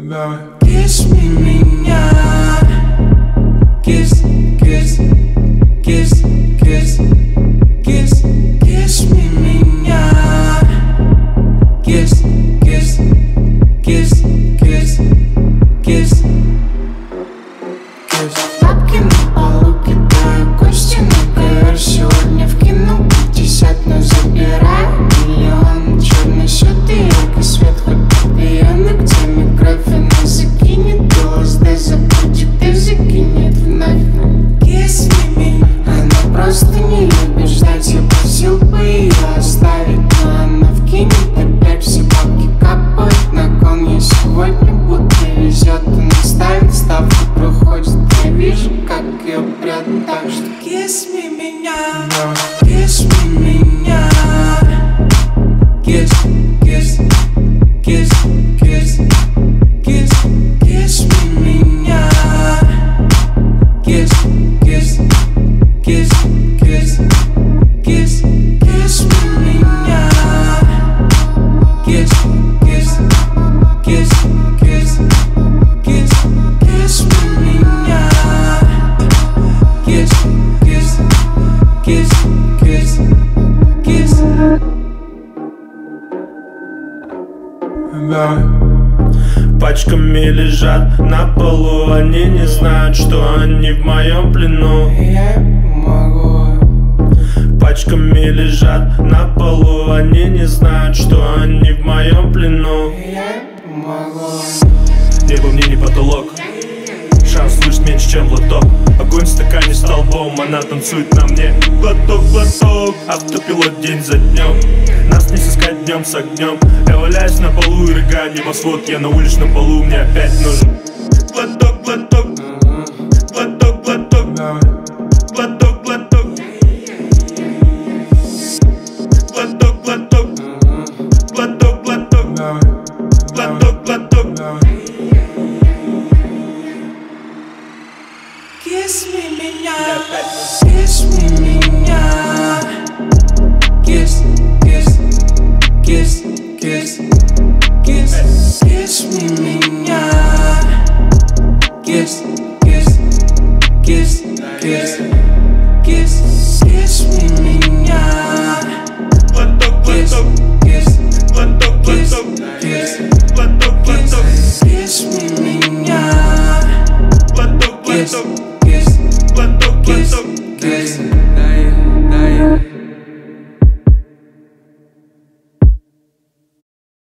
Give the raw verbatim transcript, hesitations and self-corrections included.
Kiss me меня, kiss, kiss, kiss, kiss, kiss, kiss me меня, kiss, kiss, kiss, kiss, kiss, kiss. Бабки на полу кидаю, кости на ковер. Сегодня в кино пятьдесят, но забираю миллион. Черный счет и яркий свет, хоть пьяный, где микрофон. Она закинет ЛСД, забудь, теперь закинет вновь. Kiss me меня. Она просто не любит ждать, я просил бы ее оставить, но она вкинет опять. Все бабки капают на кон, я сегодня будто везет. Она ставит ставку, проходит, я вижу, как ее прет. Так что kiss me меня, kiss me меня, kiss, kiss, kiss, kiss, kiss, kiss me меня, kiss, kiss, kiss, kiss, kiss, kiss me меня, kiss, kiss, kiss, kiss, kiss, kiss me меня, kiss, kiss, kiss, kiss, kiss. Пачками лежат на полу, они не знают, что они в моем плену. Я могу. Пачками лежат на полу, они не знают, что они в моем плену. Я могу. Небо мне не потолок, шанс слышать меньше, чем лоток. Огонь в стакане столбом, она танцует на мне. Глоток, глоток, автопилот день за днем. Нас не сыскать днем с огнем. Я валяюсь на полу и рыгаю небосвод. Я на уличном полу, мне опять нужен глоток, глоток.